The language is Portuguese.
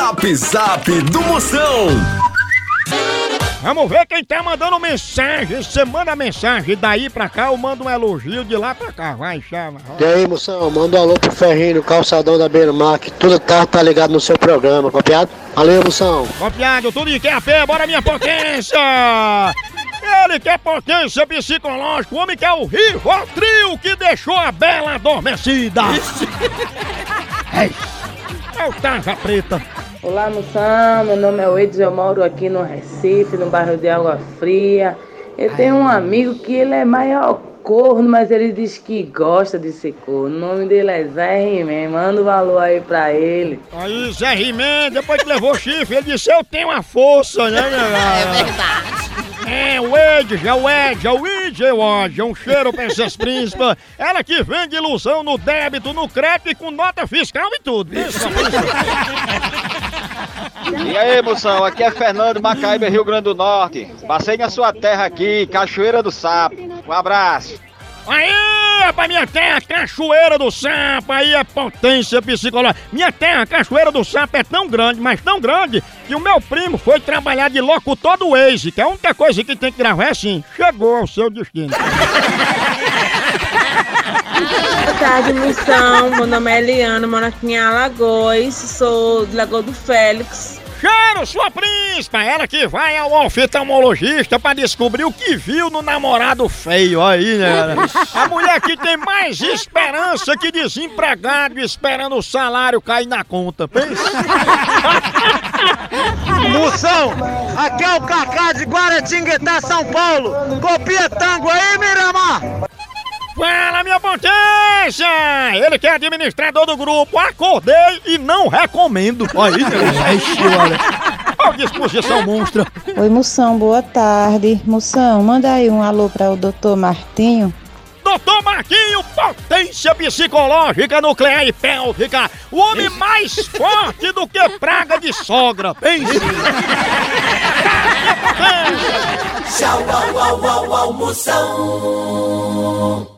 Zap Zap do Moção. Vamos ver quem tá mandando mensagem. Você manda mensagem daí pra cá, eu mando um elogio de lá pra cá. Vai, chama. E aí, Moção, manda um alô pro Ferrinho, calçadão da Beira-Mar, que toda tarde tá ligado no seu programa, copiado? Valeu, Moção. Copiado, tudo de QAP, bora minha potência! Ele quer potência psicológica, o homem quer o Rivotril que deixou a Bela adormecida. É o Tarja Preta. Olá, Moção, meu nome é Edson, eu moro aqui no Recife, no bairro de Água Fria. Eu tenho um amigo que ele é maior corno, mas ele diz que gosta de ser corno. O nome dele é Zé Rimé, manda um valor aí pra ele. Aí, Zé Rimé, depois que levou chifre, ele disse, eu tenho a força, né, galera? É verdade. É, o Edja, um cheiro pra essas príncipes. Ela que vende ilusão no débito, no crédito e com nota fiscal e tudo. E aí, Moção, aqui é Fernando Macaíba, Rio Grande do Norte. Passei na sua terra aqui, Cachoeira do Sapo. Um abraço. Aí, pra minha terra, Cachoeira do Sapo, aí é potência psicológica. Minha terra, Cachoeira do Sapo, é tão grande, mas tão grande, que o meu primo foi trabalhar de locutor do Waze, que a única coisa que tem que gravar é assim, chegou ao seu destino. Boa tarde, Moção. Meu nome é Eliana, moro aqui em Alagoas, sou do Lagoa do Félix. Cheiro, sua príncipa! Ela que vai ao oftalmologista pra descobrir o que viu no namorado feio. Aí, né? A mulher que tem mais esperança que desempregado esperando o salário cair na conta. Pensa? Moção, aqui é o Cacá de Guaratinguetá, São Paulo. Copia tango aí, Miramar! Fala, minha potência! Ele que é administrador do grupo, acordei e não recomendo. Aí, olha. Olha a disposição monstra. Oi, Moção, boa tarde. Moção, manda aí um alô para o Dr. Martinho. Doutor Marquinho, potência psicológica, nuclear e pélvica. O homem mais forte do que praga de sogra. Pense. Tchau, au, au, au, au, Moção.